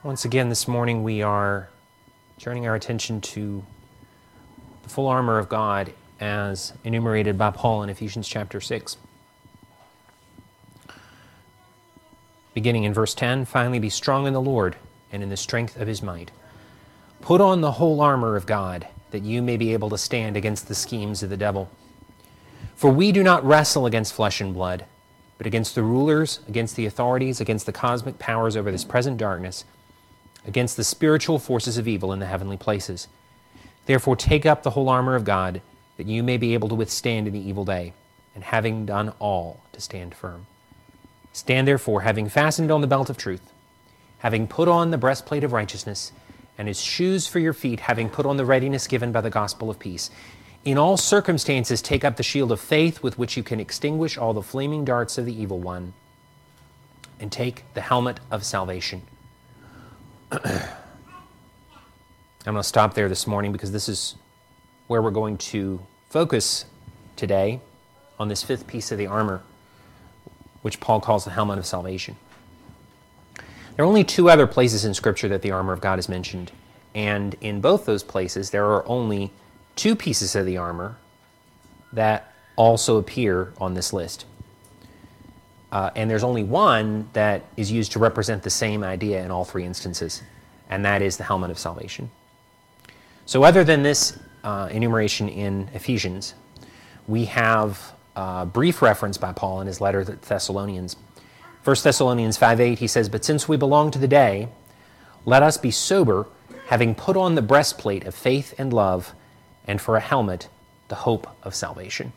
Once again this morning we are turning our attention to the full armor of God as enumerated by Paul in Ephesians chapter 6. Beginning in verse 10, "Finally be strong in the Lord and in the strength of his might. Put on the whole armor of God, that you may be able to stand against the schemes of the devil. For we do not wrestle against flesh and blood, but against the rulers, against the authorities, against the cosmic powers over this present darkness, against the spiritual forces of evil in the heavenly places. Therefore take up the whole armor of God, that you may be able to withstand in the evil day, and having done all, to stand firm. Stand therefore, having fastened on the belt of truth, having put on the breastplate of righteousness, and as shoes for your feet, having put on the readiness given by the gospel of peace. In all circumstances take up the shield of faith, with which you can extinguish all the flaming darts of the evil one, and take the helmet of salvation." I'm going to stop there this morning because this is where we're going to focus today, on this fifth piece of the armor, which Paul calls the helmet of salvation. There are only two other places in Scripture that the armor of God is mentioned, and in both those places there are only two pieces of the armor that also appear on this list. And there's only one that is used to represent the same idea in all three instances, and that is the helmet of salvation. So other than this enumeration in Ephesians, we have a brief reference by Paul in his letter to the Thessalonians. 1 Thessalonians 5:8, he says, "But since we belong to the day, let us be sober, having put on the breastplate of faith and love, and for a helmet, the hope of salvation."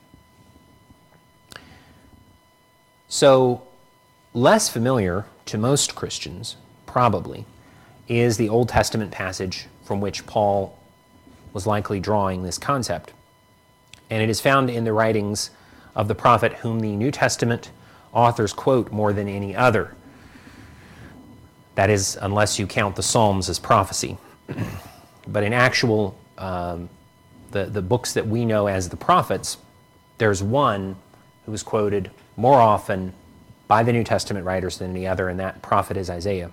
So, less familiar to most Christians, probably, is the Old Testament passage from which Paul was likely drawing this concept. And it is found in the writings of the prophet whom the New Testament authors quote more than any other. That is, unless you count the Psalms as prophecy. But in actual, the books that we know as the prophets, there's one who is quoted more often by the New Testament writers than any other, and that prophet is Isaiah.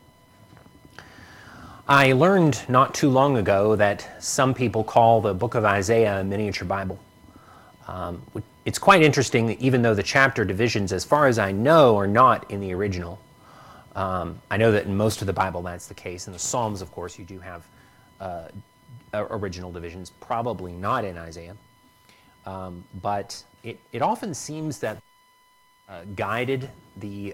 I learned not too long ago that some people call the book of Isaiah a miniature Bible. It's quite interesting that even though the chapter divisions, as far as I know, are not in the original. I know that in most of the Bible that's the case. In the Psalms, of course, you do have original divisions, probably not in Isaiah. But it often seems that guided the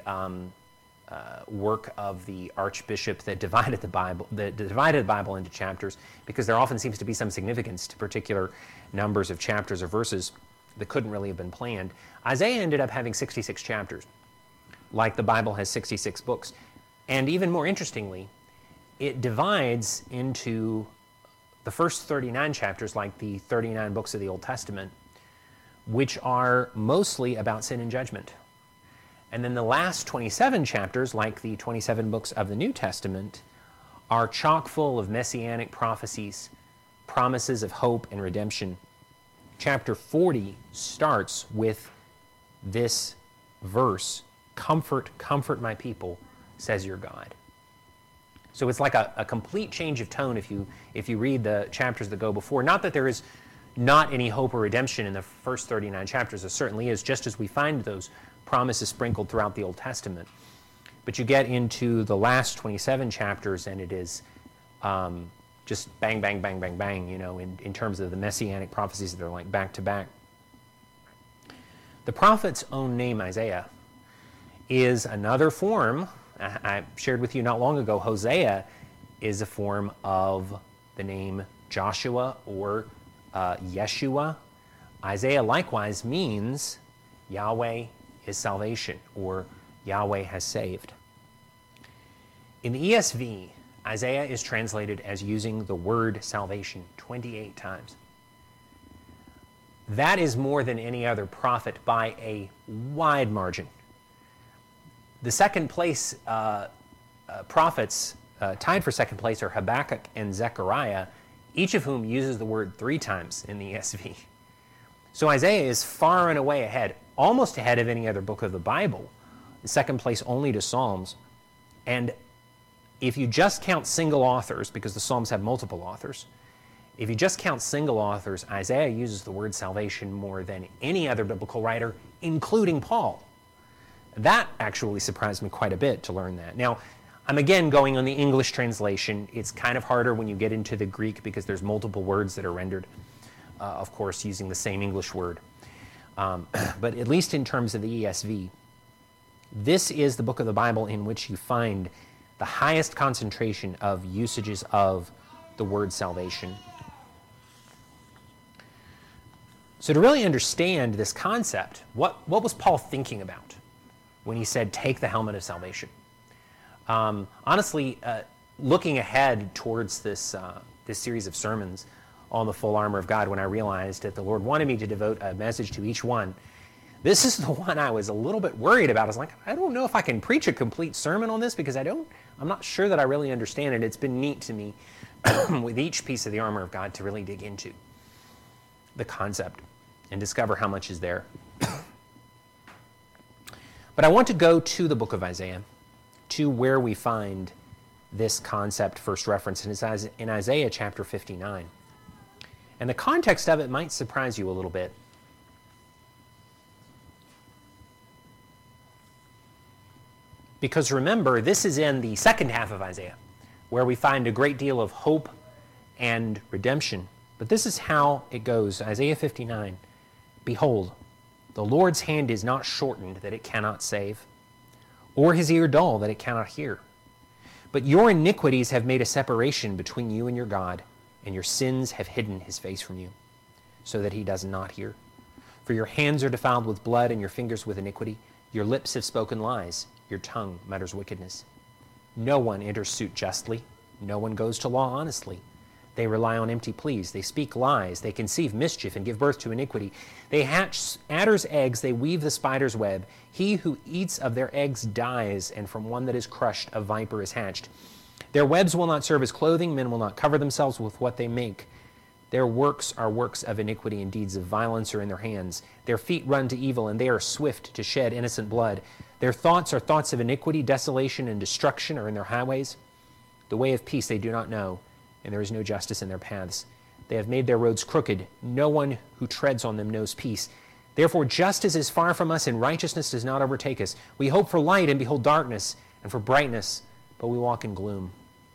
work of the archbishop that divided the Bible into chapters, because there often seems to be some significance to particular numbers of chapters or verses that couldn't really have been planned. Isaiah ended up having 66 chapters, like the Bible has 66 books. And even more interestingly, it divides into the first 39 chapters, like the 39 books of the Old Testament, which are mostly about sin and judgment. And then the last 27 chapters, like the 27 books of the New Testament, are chock full of messianic prophecies, promises of hope and redemption. Chapter 40 starts with this verse, "Comfort, comfort my people, says your God." So it's like a complete change of tone if you read the chapters that go before. Not that there is not any hope or redemption in the first 39 chapters. There certainly is, just as we find those promises sprinkled throughout the Old Testament. But you get into the last 27 chapters and it is just bang, bang, bang, bang, bang, in terms of the messianic prophecies that are like back to back. The prophet's own name, Isaiah, is another form. I shared with you not long ago, Hosea is a form of the name Joshua or Yeshua. Isaiah likewise means Yahweh is salvation, or Yahweh has saved. In the ESV, Isaiah is translated as using the word salvation 28 times. That is more than any other prophet by a wide margin. The second place prophets tied for second place are Habakkuk and Zechariah, each of whom uses the word 3 times in the ESV. So Isaiah is far and away ahead, almost ahead of any other book of the Bible, the second place only to Psalms. And if you just count single authors, because the Psalms have multiple authors, if you just count single authors, Isaiah uses the word salvation more than any other biblical writer, including Paul. That actually surprised me quite a bit to learn that. Now, I'm again going on the English translation. It's kind of harder when you get into the Greek because there's multiple words that are rendered, of course, using the same English word. But at least in terms of the ESV, this is the book of the Bible in which you find the highest concentration of usages of the word salvation. So to really understand this concept, what was Paul thinking about when he said, take the helmet of salvation? Honestly, looking ahead towards this series of sermons on the full armor of God, when I realized that the Lord wanted me to devote a message to each one, this is the one I was a little bit worried about. I was like, I don't know if I can preach a complete sermon on this because I'm not sure that I really understand it. It's been neat to me with each piece of the armor of God to really dig into the concept and discover how much is there. But I want to go to the book of Isaiah, to where we find this concept first referenced, and it's in Isaiah chapter 59. And the context of it might surprise you a little bit. Because remember, this is in the second half of Isaiah, where we find a great deal of hope and redemption. But this is how it goes. Isaiah 59, behold, the Lord's hand is not shortened that it cannot save, or his ear dull that it cannot hear. But your iniquities have made a separation between you and your God, and your sins have hidden his face from you, so that he does not hear. For your hands are defiled with blood, and your fingers with iniquity. Your lips have spoken lies, your tongue mutters wickedness. No one enters suit justly, no one goes to law honestly. They rely on empty pleas, they speak lies, they conceive mischief and give birth to iniquity. They hatch adder's eggs, they weave the spider's web. He who eats of their eggs dies, and from one that is crushed a viper is hatched. Their webs will not serve as clothing, men will not cover themselves with what they make. Their works are works of iniquity, and deeds of violence are in their hands. Their feet run to evil, and they are swift to shed innocent blood. Their thoughts are thoughts of iniquity, desolation and destruction are in their highways. The way of peace they do not know, and there is no justice in their paths. They have made their roads crooked. No one who treads on them knows peace. Therefore justice is far from us, and righteousness does not overtake us. We hope for light, and behold darkness, and for brightness, but we walk in gloom.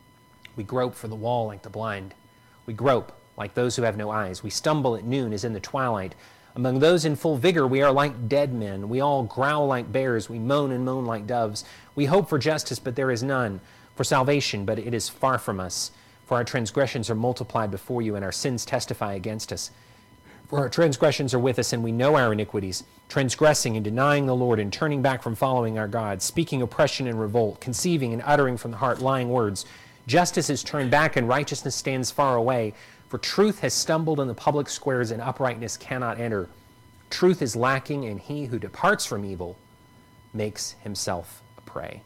We grope for the wall like the blind. We grope like those who have no eyes. We stumble at noon as in the twilight. Among those in full vigor, we are like dead men. We all growl like bears. We moan and moan like doves. We hope for justice, but there is none. For salvation, but it is far from us. For our transgressions are multiplied before you, and our sins testify against us. For our transgressions are with us, and we know our iniquities, transgressing and denying the Lord, and turning back from following our God, speaking oppression and revolt, conceiving and uttering from the heart lying words. Justice is turned back, and righteousness stands far away. For truth has stumbled in the public squares, and uprightness cannot enter. Truth is lacking, and he who departs from evil makes himself a prey.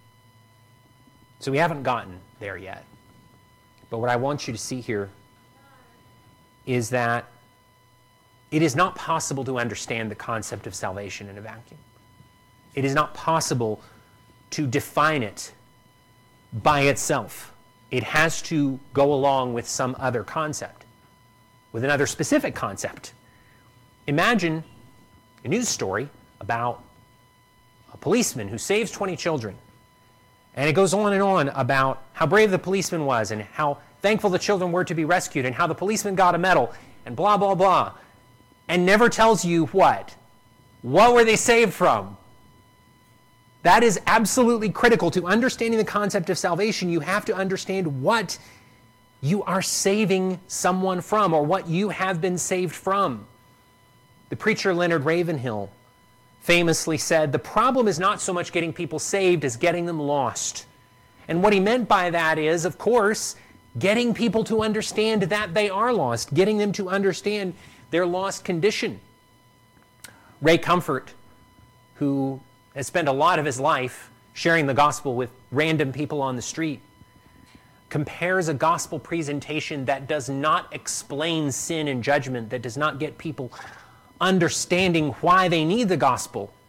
So we haven't gotten there yet. But what I want you to see here is that it is not possible to understand the concept of salvation in a vacuum. It is not possible to define it by itself. It has to go along with some other concept, with another specific concept. Imagine a news story about a policeman who saves 20 children. And it goes on and on about how brave the policeman was and how thankful the children were to be rescued and how the policeman got a medal and blah, blah, blah. And never tells you what? What were they saved from? That is absolutely critical to understanding the concept of salvation. You have to understand what you are saving someone from, or what you have been saved from. The preacher Leonard Ravenhill famously said, the problem is not so much getting people saved as getting them lost. And what he meant by that is, of course, getting people to understand that they are lost, getting them to understand their lost condition. Ray Comfort, who has spent a lot of his life sharing the gospel with random people on the street, compares a gospel presentation that does not explain sin and judgment, that does not get people understanding why they need the gospel,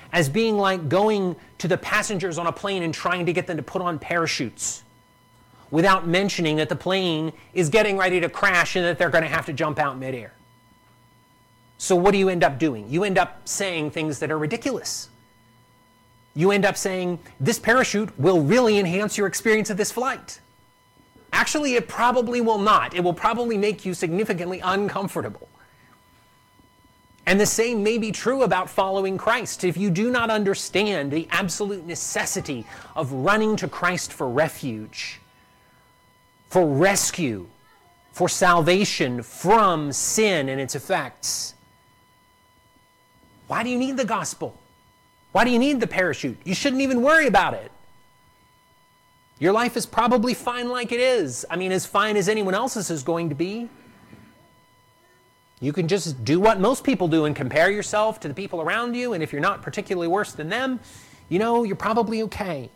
as being like going to the passengers on a plane and trying to get them to put on parachutes without mentioning that the plane is getting ready to crash and that they're going to have to jump out midair. So what do you end up doing? You end up saying things that are ridiculous. You end up saying, this parachute will really enhance your experience of this flight. Actually, it probably will not. It will probably make you significantly uncomfortable. And the same may be true about following Christ. If you do not understand the absolute necessity of running to Christ for refuge, for rescue, for salvation from sin and its effects, why do you need the gospel? Why do you need the parachute? You shouldn't even worry about it. Your life is probably fine like it is. I mean, as fine as anyone else's is going to be. You can just do what most people do and compare yourself to the people around you, and if you're not particularly worse than them, you're probably okay.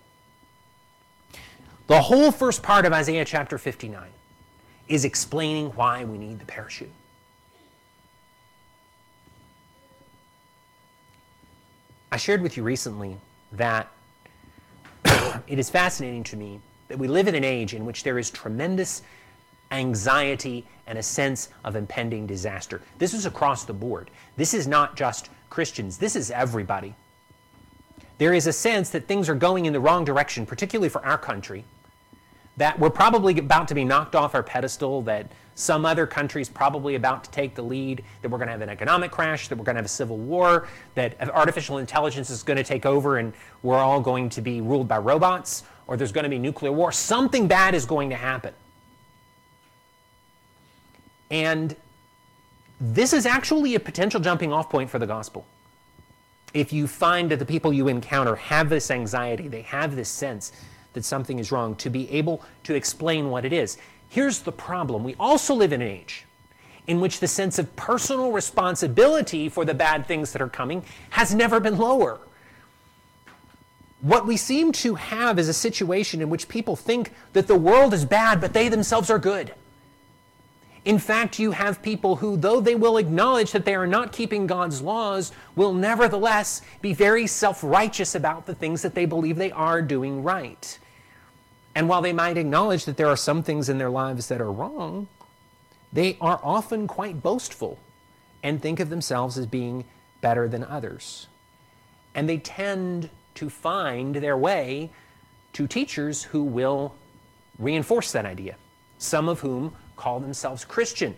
The whole first part of Isaiah chapter 59 is explaining why we need the parachute. I shared with you recently that it is fascinating to me that we live in an age in which there is tremendous anxiety and a sense of impending disaster. This is across the board. This is not just Christians. This is everybody. There is a sense that things are going in the wrong direction, particularly for our country, that we're probably about to be knocked off our pedestal, that some other country's probably about to take the lead, that we're going to have an economic crash, that we're going to have a civil war, that artificial intelligence is going to take over and we're all going to be ruled by robots, or there's going to be nuclear war. Something bad is going to happen. And this is actually a potential jumping off point for the gospel. If you find that the people you encounter have this anxiety, they have this sense that something is wrong, to be able to explain what it is. Here's the problem. We also live in an age in which the sense of personal responsibility for the bad things that are coming has never been lower. What we seem to have is a situation in which people think that the world is bad, but they themselves are good. In fact, you have people who, though they will acknowledge that they are not keeping God's laws, will nevertheless be very self-righteous about the things that they believe they are doing right. And while they might acknowledge that there are some things in their lives that are wrong, they are often quite boastful and think of themselves as being better than others. And they tend to find their way to teachers who will reinforce that idea, some of whom call themselves Christian,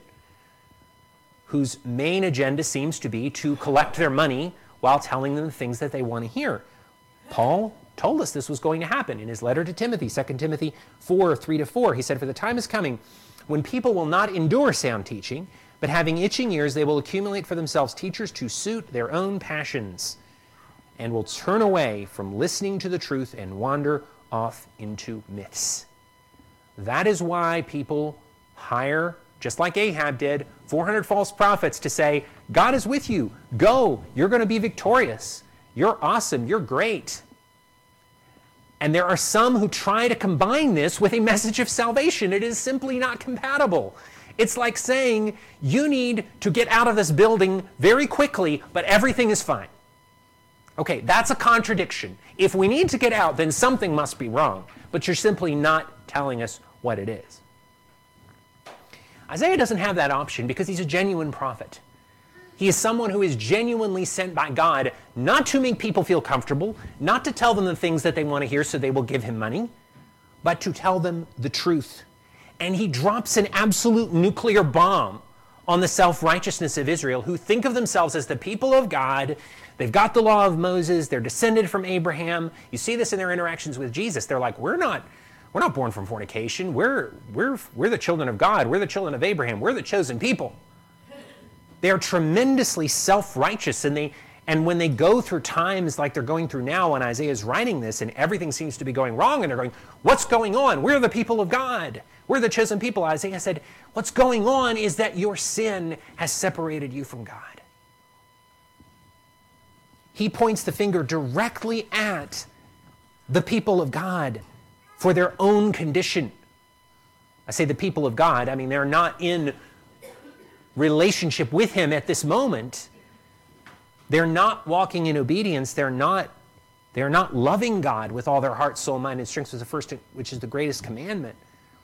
whose main agenda seems to be to collect their money while telling them the things that they want to hear. Paul told us this was going to happen in his letter to Timothy, 2 Timothy 4, 3-4. He said, "For the time is coming when people will not endure sound teaching, but having itching ears, they will accumulate for themselves teachers to suit their own passions, and will turn away from listening to the truth and wander off into myths." That is why people hire, just like Ahab did, 400 false prophets to say, God is with you. Go. You're going to be victorious. You're awesome. You're great. And there are some who try to combine this with a message of salvation. It is simply not compatible. It's like saying, you need to get out of this building very quickly, but everything is fine. Okay, that's a contradiction. If we need to get out, then something must be wrong. But you're simply not telling us what it is. Isaiah doesn't have that option because he's a genuine prophet. He is someone who is genuinely sent by God not to make people feel comfortable, not to tell them the things that they want to hear so they will give him money, but to tell them the truth. And he drops an absolute nuclear bomb on the self-righteousness of Israel, who think of themselves as the people of God. They've got the law of Moses. They're descended from Abraham. You see this in their interactions with Jesus. They're like, we're not born from fornication. We're the children of God. We're the children of Abraham. We're the chosen people. They are tremendously self-righteous, and when they go through times like they're going through now when Isaiah is writing this and everything seems to be going wrong, and they're going, what's going on? We're the people of God. We're the chosen people. Isaiah said, what's going on is that your sin has separated you from God. He points the finger directly at the people of God for their own condition. I say the people of God, I mean they're not in relationship with him at this moment. They're not walking in obedience. They're not loving God with all their heart, soul, mind, and strength, which is the greatest commandment.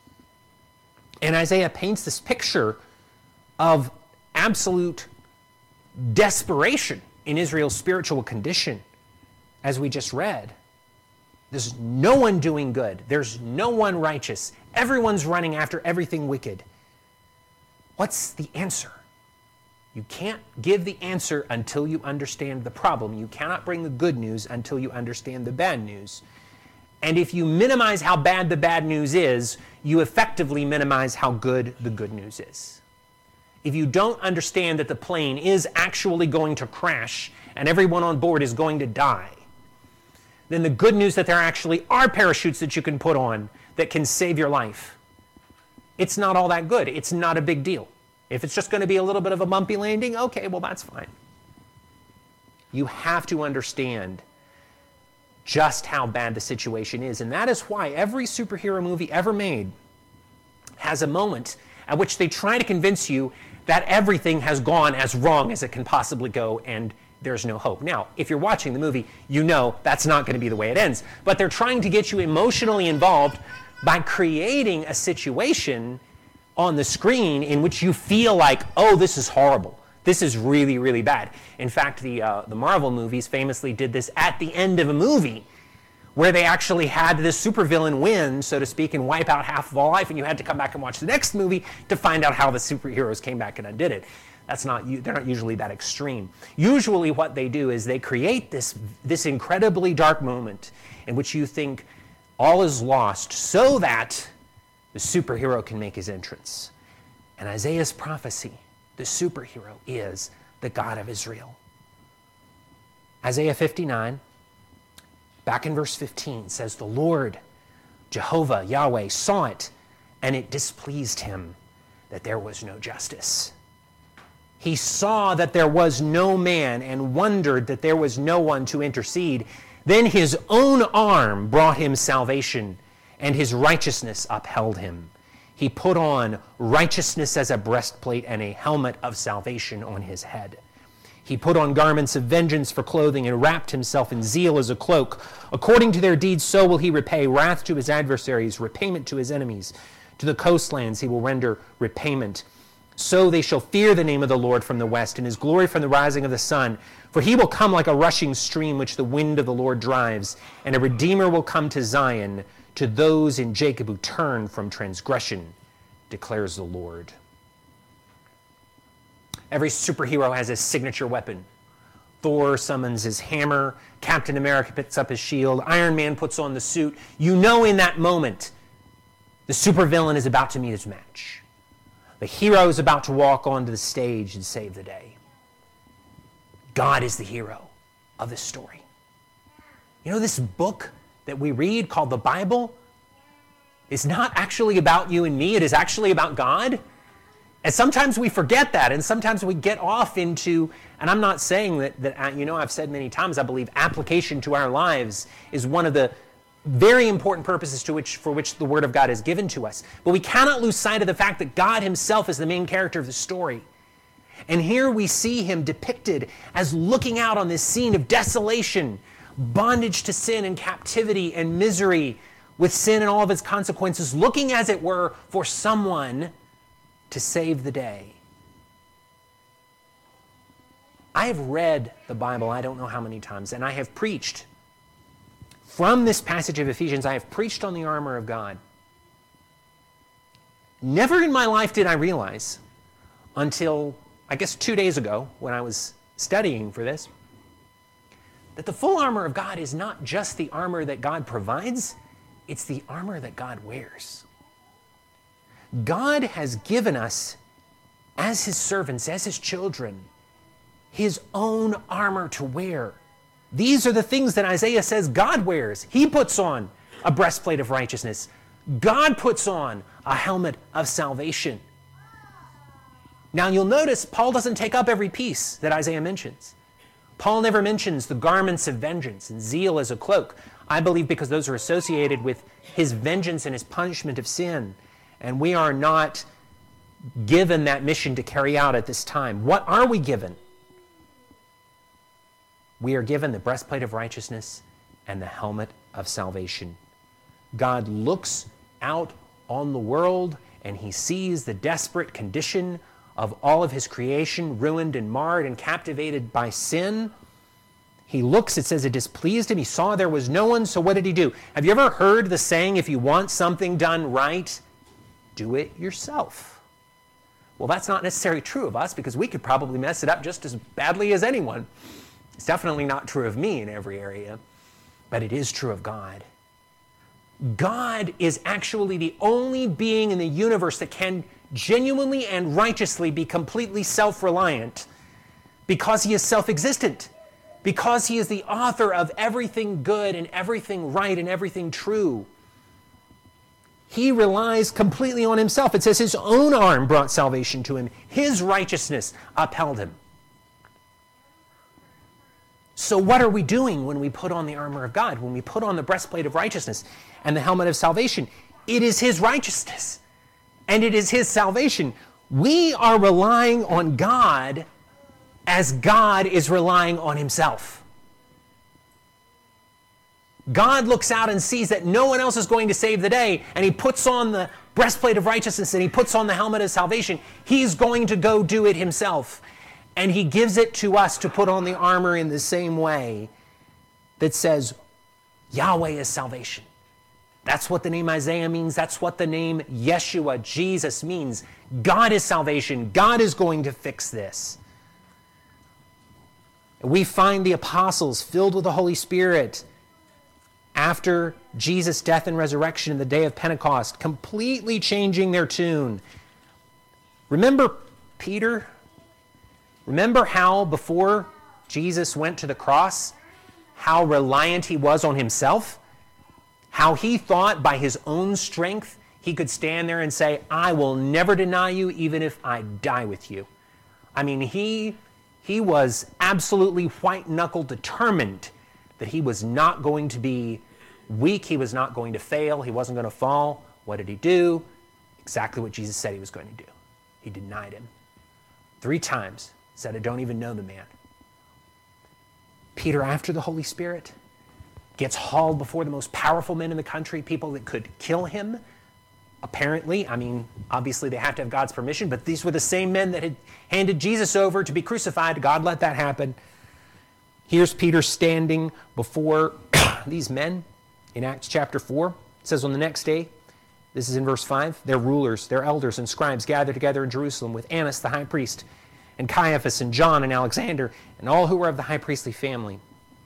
And Isaiah paints this picture of absolute desperation in Israel's spiritual condition, as we just read. There's no one doing good. There's no one righteous. Everyone's running after everything wicked. What's the answer? You can't give the answer until you understand the problem. You cannot bring the good news until you understand the bad news. And if you minimize how bad the bad news is, you effectively minimize how good the good news is. If you don't understand that the plane is actually going to crash and everyone on board is going to die, then the good news that there actually are parachutes that you can put on that can save your life, it's not all that good. It's not a big deal. If it's just going to be a little bit of a bumpy landing, okay, well, that's fine. You have to understand just how bad the situation is. And that is why every superhero movie ever made has a moment at which they try to convince you that everything has gone as wrong as it can possibly go and there's no hope. Now, if you're watching the movie, you know that's not going to be the way it ends. But they're trying to get you emotionally involved by creating a situation on the screen in which you feel like, oh, this is horrible. This is really, really bad. In fact, the Marvel movies famously did this at the end of a movie where they actually had this supervillain win, so to speak, and wipe out half of all life, and you had to come back and watch the next movie to find out how the superheroes came back and undid it. They're not usually that extreme. Usually what they do is they create this incredibly dark moment in which you think all is lost so that the superhero can make his entrance. And Isaiah's prophecy, the superhero, is the God of Israel. Isaiah 59, back in verse 15, says, "The Lord, Jehovah, Yahweh, saw it, and it displeased him that there was no justice. He saw that there was no man and wondered that there was no one to intercede. Then his own arm brought him salvation, and his righteousness upheld him. He put on righteousness as a breastplate and a helmet of salvation on his head. He put on garments of vengeance for clothing and wrapped himself in zeal as a cloak. According to their deeds, so will he repay wrath to his adversaries, repayment to his enemies. To the coastlands he will render repayment. So they shall fear the name of the Lord from the west, and his glory from the rising of the sun. For he will come like a rushing stream which the wind of the Lord drives, and a redeemer will come to Zion, to those in Jacob who turn from transgression, declares the Lord." Every superhero has his signature weapon. Thor summons his hammer, Captain America picks up his shield, Iron Man puts on the suit. You know in that moment, the supervillain is about to meet his match. The hero is about to walk onto the stage and save the day. God is the hero of this story. You know, this book that we read called the Bible is not actually about you and me. It is actually about God. And sometimes we forget that, and sometimes we get off into, and I'm not saying that you know, I've said many times, I believe application to our lives is one of the very important purposes for which the Word of God is given to us. But we cannot lose sight of the fact that God himself is the main character of the story. And here we see him depicted as looking out on this scene of desolation, bondage to sin and captivity and misery with sin and all of its consequences, looking as it were for someone to save the day. I have read the Bible I don't know how many times, and I have preached from this passage of Ephesians. I have preached on the armor of God. Never in my life did I realize until, I guess, 2 days ago when I was studying for this, that the full armor of God is not just the armor that God provides, it's the armor that God wears. God has given us, as his servants, as his children, his own armor to wear. These are the things that Isaiah says God wears. He puts on a breastplate of righteousness. God puts on a helmet of salvation. Now you'll notice Paul doesn't take up every piece that Isaiah mentions. Paul never mentions the garments of vengeance and zeal as a cloak. I believe because those are associated with his vengeance and his punishment of sin. And we are not given that mission to carry out at this time. What are we given? we are given the breastplate of righteousness and the helmet of salvation. God looks out on the world and he sees the desperate condition of all of his creation, ruined and marred and captivated by sin. He looks, it says it displeased him. He saw there was no one, so what did he do? Have you ever heard the saying, if you want something done right, do it yourself? Well, that's not necessarily true of us because we could probably mess it up just as badly as anyone. It's definitely not true of me in every area, but it is true of God. God is actually the only being in the universe that can genuinely and righteously be completely self-reliant because he is self-existent, because he is the author of everything good and everything right and everything true. He relies completely on himself. It says his own arm brought salvation to him. His righteousness upheld him. So what are we doing when we put on the armor of God, when we put on the breastplate of righteousness and the helmet of salvation? It is his righteousness and it is his salvation. We are relying on God as God is relying on himself. God looks out and sees that no one else is going to save the day, and he puts on the breastplate of righteousness and he puts on the helmet of salvation. He's going to go do it himself. And he gives it to us to put on the armor in the same way that says, Yahweh is salvation. That's what the name Isaiah means. That's what the name Yeshua, Jesus, means. God is salvation. God is going to fix this. We find the apostles filled with the Holy Spirit after Jesus' death and resurrection in the day of Pentecost, completely changing their tune. Remember Peter? Remember how before Jesus went to the cross, how reliant he was on himself? How he thought by his own strength he could stand there and say, I will never deny you even if I die with you. I mean, he was absolutely white-knuckled determined that he was not going to be weak, he was not going to fail, he wasn't going to fall. What did he do? Exactly what Jesus said he was going to do. He denied him 3 times. Said, I don't even know the man. Peter, after the Holy Spirit, gets hauled before the most powerful men in the country, people that could kill him. Apparently, I mean, obviously they have to have God's permission, but these were the same men that had handed Jesus over to be crucified. God let that happen. Here's Peter standing before these men in Acts chapter 4. It says on the next day, this is in verse 5, their rulers, their elders and scribes gathered together in Jerusalem with Annas the high priest, and Caiaphas and John and Alexander and all who were of the high priestly family.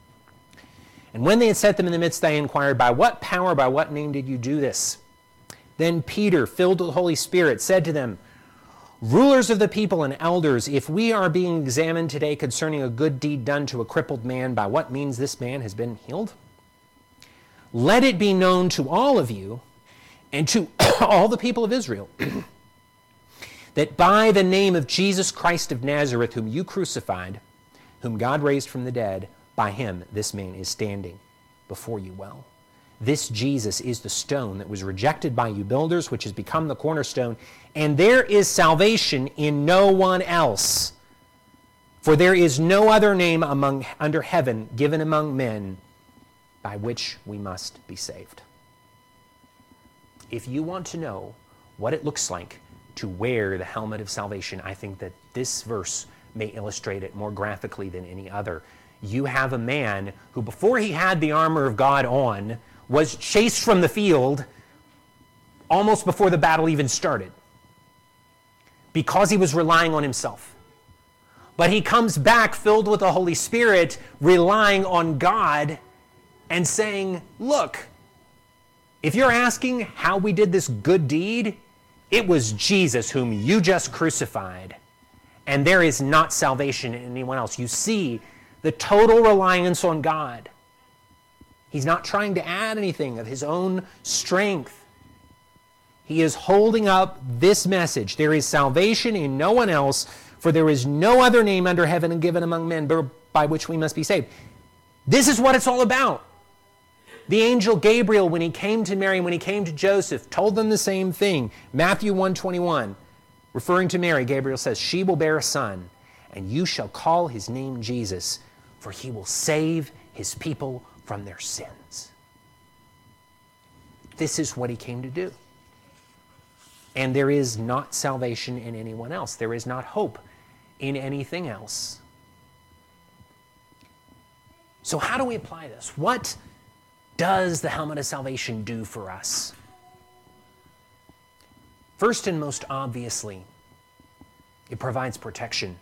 And when they had set them in the midst, they inquired, by what power, by what name did you do this? Then Peter, filled with the Holy Spirit, said to them, rulers of the people and elders, if we are being examined today concerning a good deed done to a crippled man, by what means this man has been healed? Let it be known to all of you and to all the people of Israel that by the name of Jesus Christ of Nazareth, whom you crucified, whom God raised from the dead, by him this man is standing before you well. This Jesus is the stone that was rejected by you builders, which has become the cornerstone, and there is salvation in no one else. For there is no other name under heaven given among men by which we must be saved. If you want to know what it looks like to wear the helmet of salvation, I think that this verse may illustrate it more graphically than any other. You have a man who, before he had the armor of God on, was chased from the field almost before the battle even started because he was relying on himself. But he comes back filled with the Holy Spirit, relying on God and saying, look, if you're asking how we did this good deed, it was Jesus whom you just crucified, and there is not salvation in anyone else. You see the total reliance on God. He's not trying to add anything of his own strength. He is holding up this message. There is salvation in no one else, for there is no other name under heaven given among men by which we must be saved. This is what it's all about. The angel Gabriel, when he came to Mary, when he came to Joseph, told them the same thing. Matthew 1:21, referring to Mary, Gabriel says, she will bear a son, and you shall call his name Jesus, for he will save his people from their sins. This is what he came to do. And there is not salvation in anyone else. There is not hope in anything else. So how do we apply this? What does the helmet of salvation do for us? First and most obviously, it provides protection.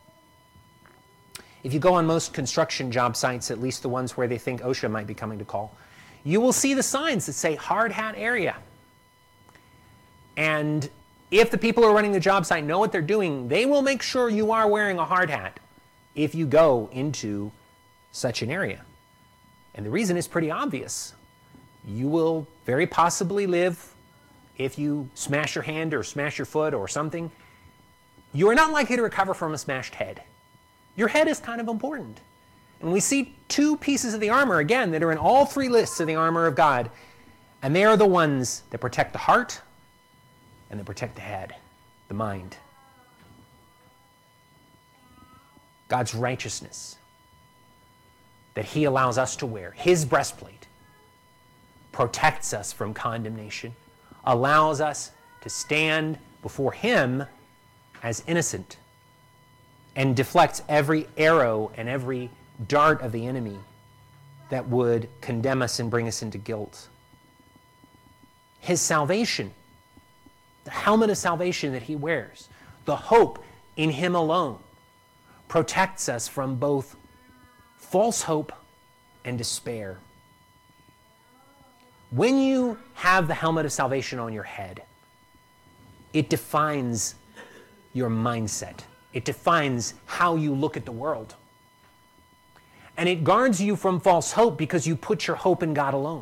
If you go on most construction job sites, at least the ones where they think OSHA might be coming to call, you will see the signs that say hard hat area. And if the people who are running the job site know what they're doing, they will make sure you are wearing a hard hat if you go into such an area. And the reason is pretty obvious. You will very possibly live, if you smash your hand or smash your foot or something, you are not likely to recover from a smashed head. Your head is kind of important. And we see two pieces of the armor, again, that are in all three lists of the armor of God. And they are the ones that protect the heart and that protect the head, the mind. God's righteousness that he allows us to wear, his breastplate, protects us from condemnation, allows us to stand before him as innocent, and deflects every arrow and every dart of the enemy that would condemn us and bring us into guilt. His salvation, the helmet of salvation that he wears, the hope in him alone, protects us from both false hope and despair. When you have the helmet of salvation on your head, it defines your mindset. It defines how you look at the world. And it guards you from false hope because you put your hope in God alone.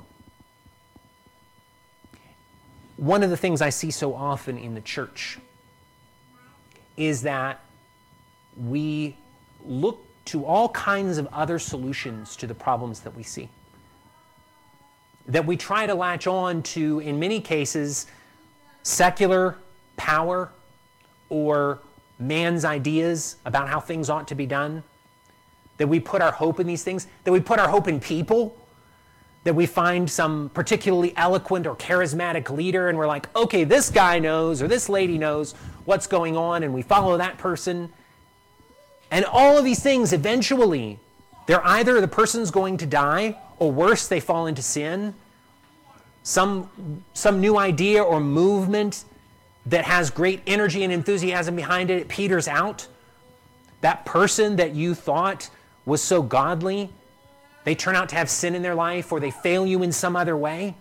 One of the things I see so often in the church is that we look to all kinds of other solutions to the problems that we see. That we try to latch on to, in many cases, secular power or man's ideas about how things ought to be done. That we put our hope in these things. That we put our hope in people. That we find some particularly eloquent or charismatic leader and we're like, okay, this guy knows or this lady knows what's going on, and we follow that person. And all of these things, eventually, they're either the person's going to die, or worse, they fall into sin. Some new idea or movement that has great energy and enthusiasm behind it, it peters out. That person that you thought was so godly, they turn out to have sin in their life, or they fail you in some other way.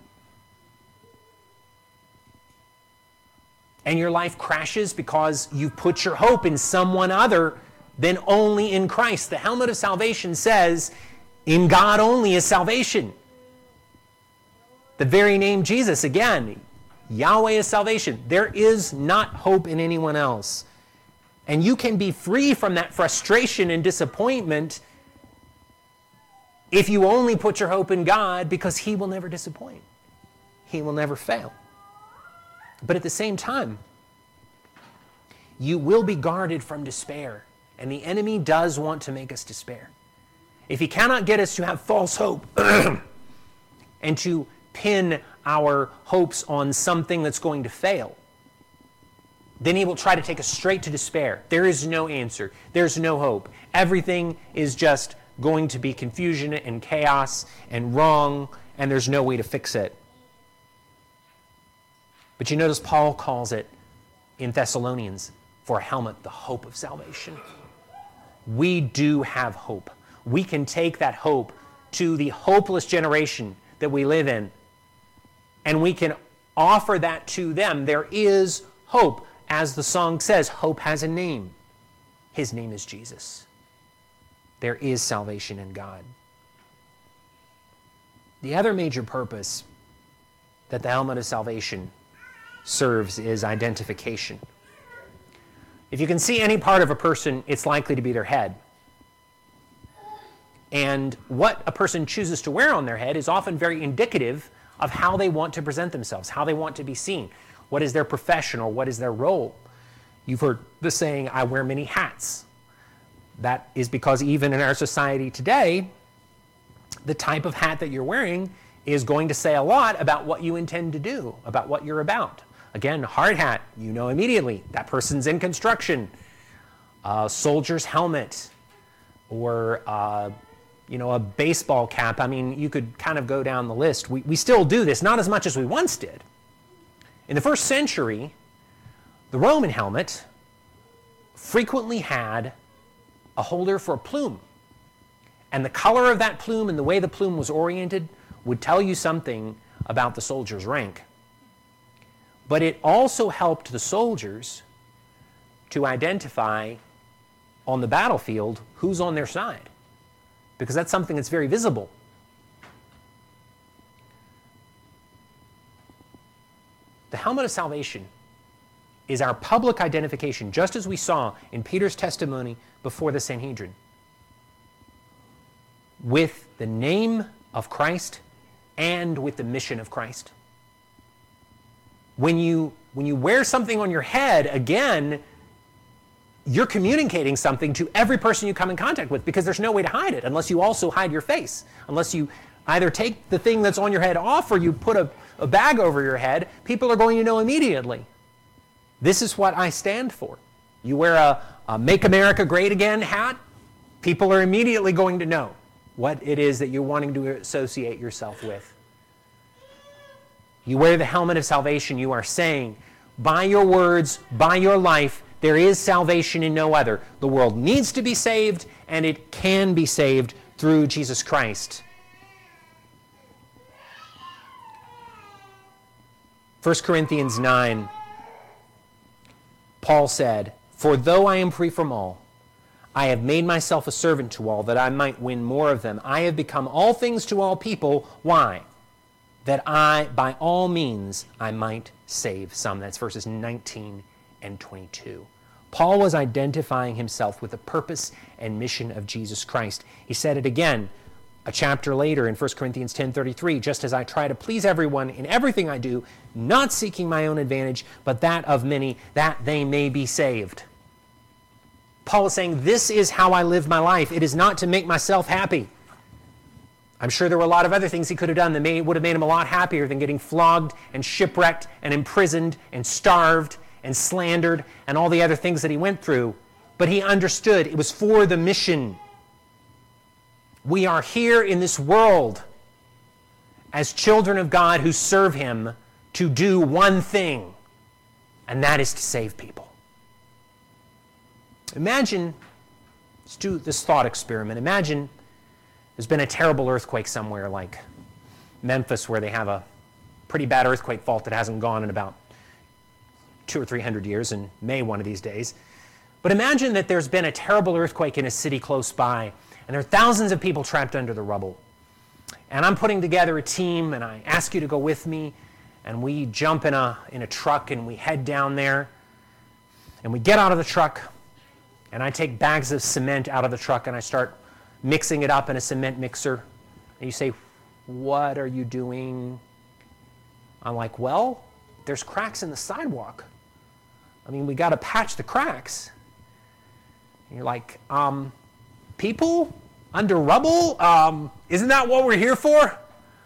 And your life crashes because you put your hope in someone other than only in Christ. The helmet of salvation says, in God only is salvation. The very name Jesus, again, Yahweh is salvation. There is not hope in anyone else. And you can be free from that frustration and disappointment if you only put your hope in God, because he will never disappoint. He will never fail. But at the same time, you will be guarded from despair. And the enemy does want to make us despair. If he cannot get us to have false hope and to pin our hopes on something that's going to fail, then he will try to take us straight to despair. There is no answer. There's no hope. Everything is just going to be confusion and chaos and wrong, and there's no way to fix it. But you notice Paul calls it in Thessalonians, for a helmet, the hope of salvation. We do have hope. We can take that hope to the hopeless generation that we live in, and we can offer that to them. There is hope. As the song says, hope has a name. His name is Jesus. There is salvation in God. The other major purpose that the helmet of salvation serves is identification. If you can see any part of a person, it's likely to be their head. And what a person chooses to wear on their head is often very indicative of how they want to present themselves, how they want to be seen. What is their profession or what is their role? You've heard the saying, I wear many hats. That is because even in our society today, the type of hat that you're wearing is going to say a lot about what you intend to do, about what you're about. Again, hard hat, you know immediately that person's in construction. Soldier's helmet, or a baseball cap. I mean, you could kind of go down the list. We still do this, not as much as we once did. In the first century, the Roman helmet frequently had a holder for a plume. And the color of that plume and the way the plume was oriented would tell you something about the soldier's rank. But it also helped the soldiers to identify on the battlefield who's on their side, because that's something that's very visible. The helmet of salvation is our public identification, just as we saw in Peter's testimony before the Sanhedrin, with the name of Christ and with the mission of Christ. When you wear something on your head, again, you're communicating something to every person you come in contact with, because there's no way to hide it unless you also hide your face. Unless you either take the thing that's on your head off or you put a bag over your head, people are going to know immediately. This is what I stand for. You wear a Make America Great Again hat, people are immediately going to know what it is that you're wanting to associate yourself with. You wear the helmet of salvation, you are saying, by your words, by your life, there is salvation in no other. The world needs to be saved, and it can be saved through Jesus Christ. 1 Corinthians 9, Paul said, "For though I am free from all, I have made myself a servant to all, that I might win more of them. I have become all things to all people." Why? That by all means, I might save some. That's verses 19 and 22. Paul was identifying himself with the purpose and mission of Jesus Christ. He said it again a chapter later in 1 Corinthians 10:33, "Just as I try to please everyone in everything I do, not seeking my own advantage, but that of many, that they may be saved." Paul is saying, this is how I live my life. It is not to make myself happy. I'm sure there were a lot of other things he could have done that would have made him a lot happier than getting flogged and shipwrecked and imprisoned and starved and slandered and all the other things that he went through. But he understood it was for the mission. We are here in this world as children of God who serve him to do one thing, and that is to save people. Imagine, let's do this thought experiment. Imagine there's been a terrible earthquake somewhere like Memphis, where they have a pretty bad earthquake fault that hasn't gone in about 200 or 300 years, and may one of these days. But imagine that there's been a terrible earthquake in a city close by, and there are thousands of people trapped under the rubble. And I'm putting together a team, and I ask you to go with me, and we jump in a truck, and we head down there, and we get out of the truck, and I take bags of cement out of the truck, and I start mixing it up in a cement mixer. And you say, "What are you doing?" I'm like, "Well, there's cracks in the sidewalk. I mean, we got to patch the cracks." And you're like, "People under rubble? Isn't that what we're here for?"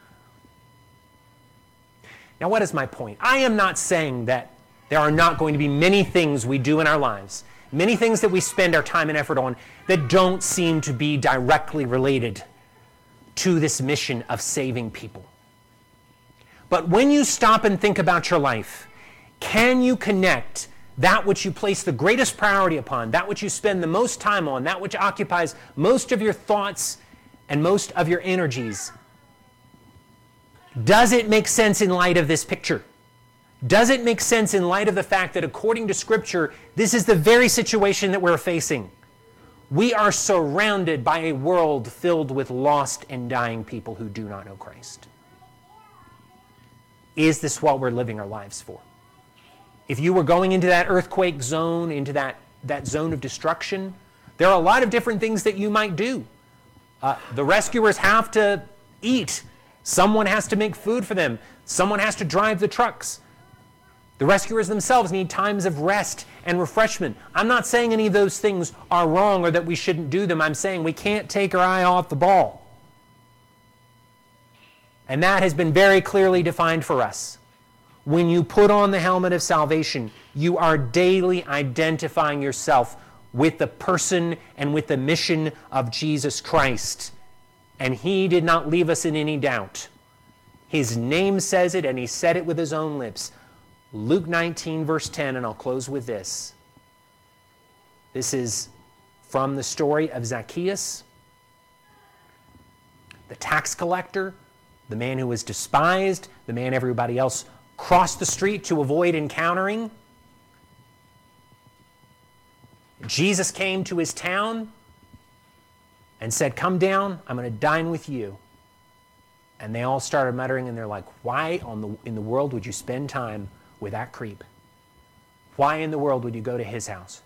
Now, what is my point? I am not saying that there are not going to be many things we do in our lives, many things that we spend our time and effort on that don't seem to be directly related to this mission of saving people. But when you stop and think about your life, can you connect that which you place the greatest priority upon, that which you spend the most time on, that which occupies most of your thoughts and most of your energies? Does it make sense in light of this picture? Does it make sense in light of the fact that according to Scripture, this is the very situation that we're facing? We are surrounded by a world filled with lost and dying people who do not know Christ. Is this what we're living our lives for? If you were going into that earthquake zone, into that zone of destruction, there are a lot of different things that you might do. The rescuers have to eat. Someone has to make food for them. Someone has to drive the trucks. The rescuers themselves need times of rest and refreshment. I'm not saying any of those things are wrong or that we shouldn't do them. I'm saying we can't take our eye off the ball. And that has been very clearly defined for us. When you put on the helmet of salvation, you are daily identifying yourself with the person and with the mission of Jesus Christ. And he did not leave us in any doubt. His name says it, and he said it with his own lips. Luke 19, verse 10, and I'll close with this. This is from the story of Zacchaeus, the tax collector, the man who was despised, the man everybody else crossed the street to avoid encountering. Jesus came to his town and said, "Come down, I'm going to dine with you." And they all started muttering, and they're like, why in the world would you spend time with that creep? Why in the world would you go to his house?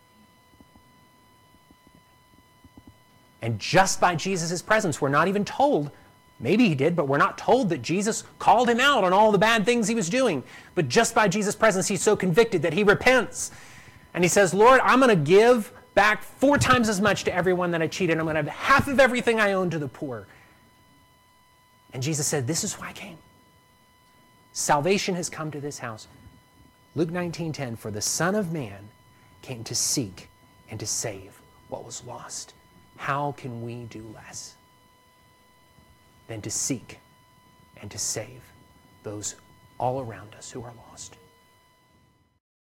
And just by Jesus' presence, we're not even told, maybe he did, but we're not told that Jesus called him out on all the bad things he was doing. But just by Jesus' presence, he's so convicted that he repents. And he says, "Lord, I'm going to give back 4 times as much to everyone that I cheated. I'm going to have half of everything I own to the poor." And Jesus said, "This is why I came. Salvation has come to this house." Luke 19:10, "For the Son of Man came to seek and to save what was lost." How can we do less than to seek and to save those all around us who are lost?